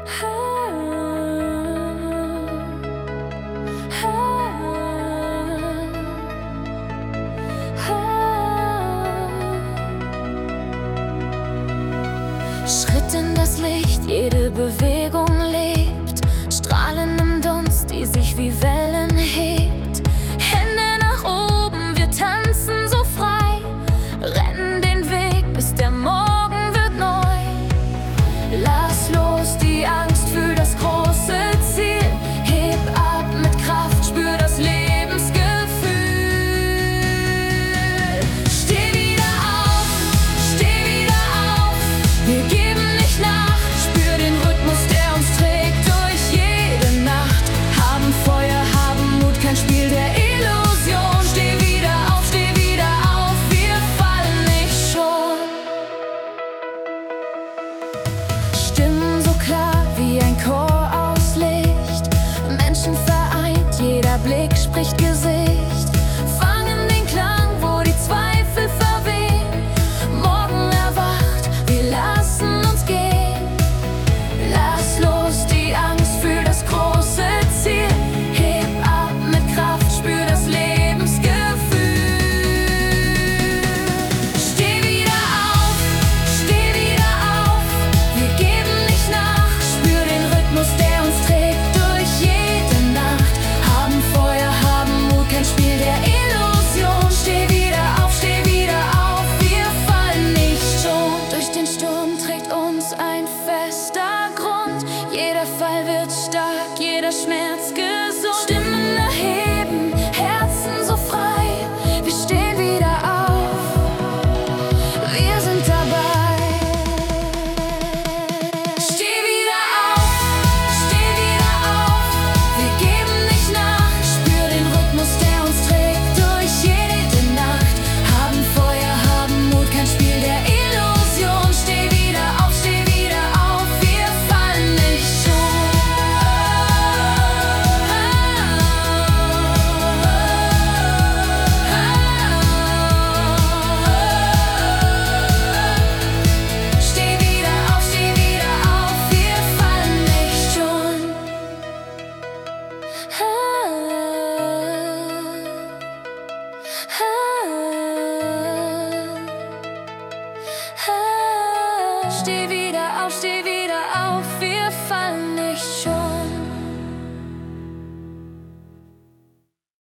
Schritt in das Licht, jede Bewegung lebt, Strahlen im Dunst, die sich wie Wellen hebt. Hände nach oben, wir tanzen so frei, rennen den Weg, bis der Morgen wird neu. Lass los die Angst, fühl das große Ziel, heb ab mit Kraft, spür das Lebensgefühl. Steh wieder auf, wir geben nicht nach, spür den Rhythmus, der uns trägt durch jede Nacht. Haben Feuer, haben Mut, kein Spiel der Illusion. Steh wieder auf, wir fallen nicht schon. Stimmen so klar wie ein Chor aus Licht, Menschen vereint, jeder Blick spricht Gesicht. Fangen den Klang, wo die Zweifel verwehen. Morgen erwacht, wir lassen uns gehen. Lass los die Angst, fühl das große Ziel, heb ab mit Kraft, spür das Lebensgefühl. Steh wieder auf, wir geben nicht nach, spür den Rhythmus, der uns trägt durch jede Nacht. Haben Feuer, haben Mut, kein Spiel der Illusion. Steh wieder auf, wir fallen nicht schon. Durch den Sturm trägt uns ein fester Grund, jeder Fall wird stark, jeder Schmerz gesund. Stimmen erheben, Herzen so frei, wir stehen wieder auf, wir sind dabei. Steh wieder auf, wir geben nicht nach, spür den Rhythmus, der uns trägt durch jede Nacht. Haben Feuer, haben Mut, kein Spiel der Illusion. Steh wieder auf, wir fallen nicht schon. Steh wieder auf, wir fallen nicht schon. Steh wieder